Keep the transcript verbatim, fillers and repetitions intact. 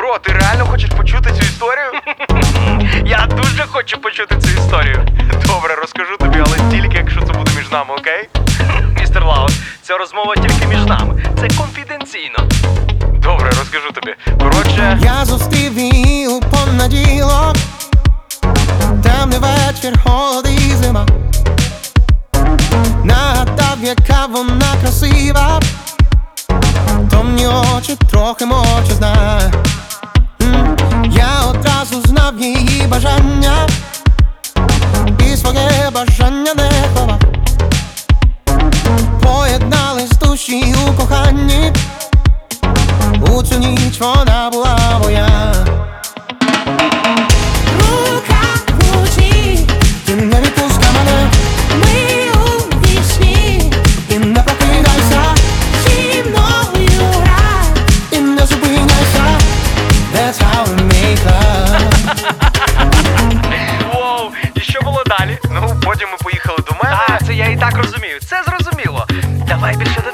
Бро, ти реально хочеш почути цю історію? Я дуже хочу почути цю історію. Добре, розкажу тобі, але тільки якщо це буде між нами, окей? Містер Лаут, ця розмова тільки між нами. Це конфіденційно. Добре, розкажу тобі. Коротше, я зустрів її у понеділок. Темний вечір, холод і зима. Нагадав, яка вона красива. Томні очі, трохи мовчазна. М, Я одразу знав її бажання і своє бажання не ховав. Поєднались душі у коханні. У цю ніч вона була моя. Рука в руці, Ти не відпускай мене ми у вісні, і не прокидайся, зі мною грай. і не зупиняйся. That's how we make love. Воу, і що було далі? ну потім ми поїхали до мене. А, це я і так розумію. Це зрозуміло. Давай більше